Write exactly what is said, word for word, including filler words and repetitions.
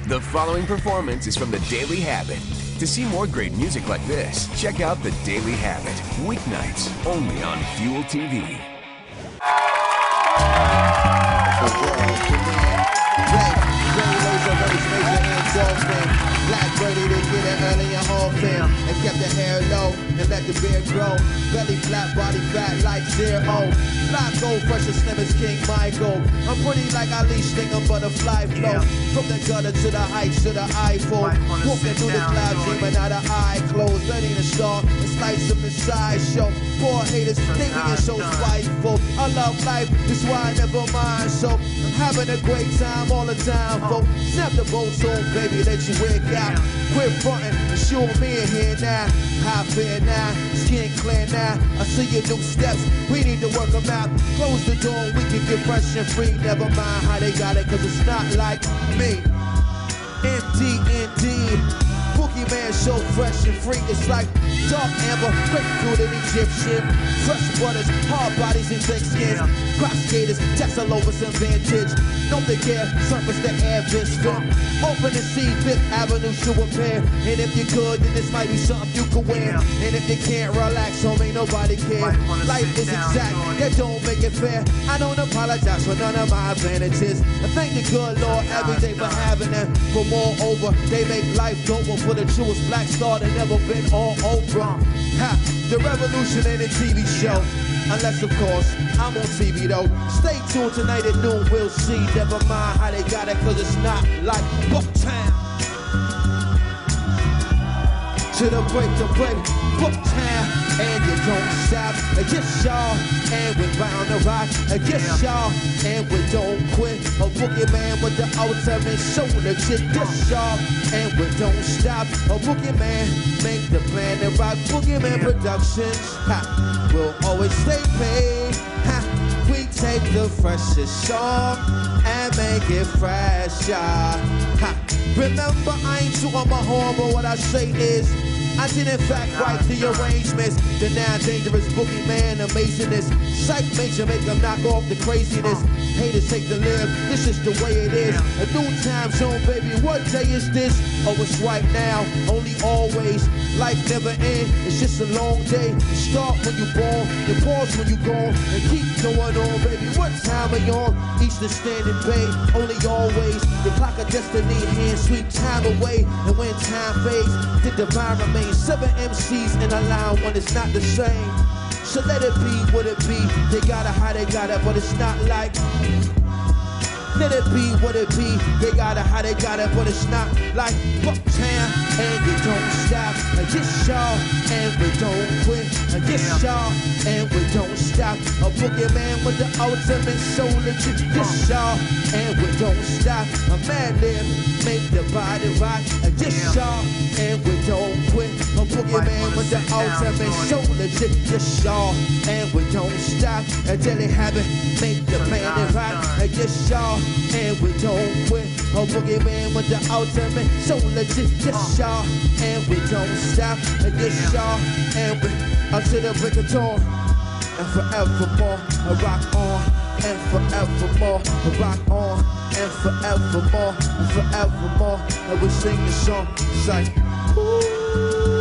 The following performance is from The Daily Habit. To see more great music like this, check out The Daily Habit. Weeknights, only on Fuel T V. Black Birdie, they get it early and often, and kept the hair low and let the beard grow. Belly flat, body fat like zero. Black gold, fresh as slim as King Michael. I'm pretty like Ali Stinger, butterfly flow. From the gutter to the heights to the Eiffel. Walking through the clouds, dreaming out of eye closed. Ready to start and slice of the sideshow. Poor haters thinking you're so spiteful. I love life, that's why I never mind. So I'm having a great time all the time, folks. Snap the bolts on, baby, let you wig out. Quit frontin', it's you and me in here now. High fair now, skin clear now. I see your new steps, we need to work them out. Close the door, we can get fresh and free. Never mind how they got it, cause it's not like me. M D indeed. Boogie Man so fresh and free, it's like dark amber, grapefruit and Egyptian. Fresh butters, hard bodies and thick skins. Crop skaters, Texel over some vintage. Don't they care, surface the air this film. Open and see Fifth Avenue shoe appear. And if you could, then this might be something you could wear. And if you can't relax, homie, nobody care. Life is exact, that don't make it fair. I don't apologize for none of my advantages. I thank the good Lord every day for having them. For moreover, they make life doper for the truest black star that never been all over. Ha, the revolution ain't a T V show. Unless, of course, I'm on T V though. Stay tuned tonight at noon, we'll see. Never mind how they got it, cause it's not like Booktown. To the break, the break, Booktown. And you don't stop, yes y'all. And we're bound to rock, yes y'all. And we don't quit. A Boogie Man with the ultimate show legit, yes y'all. And we don't stop. A Boogie Man, make the plan and rock. Boogie Man Productions, ha, we'll always stay paid. Ha, we take the freshest song and make it fresh, y'all. Ha, remember I ain't too on my horn, but what I say is I did in fact write the arrangements. The now dangerous Boogie Man amazingness. Psych major make them knock off the craziness. Haters take the live, this is the way it is. A new time zone, baby, what day is this? Oh, it's right now, only always. Life never ends, it's just a long day. You start when you born, you pause when you gone, and keep going on, baby. What time are you on? Eastern Standard Bay, only always. The clock of destiny, hand sweep time away. And when time fades, the divine remains. Seven M Cs in a line when it's not the same. So let it be what it be. They got it how they got it, but it's not like. Let it be what it be. They got it how they got it, but it's not like Bucktown. And you don't stop, yes y'all. And we don't quit, yes y'all. And we don't stop. A Boogie Man with the ultimate soul legit, yes y'all. And we don't stop. A mad lib, make the body rock, yes y'all. And we don't quit. A Boogie Man with the ultimate soul legit, yes y'all. And we don't stop. A Daily Habit, make the planet rock, yes y'all. And we don't quit. A Boogie Man with the ultimate so legit, yes y'all. And we don't stop, yes y'all. And we until the break of dawn. And forevermore, I rock on. And forevermore, I rock on. And forevermore, and forevermore. And we sing the song, it's like, ooh.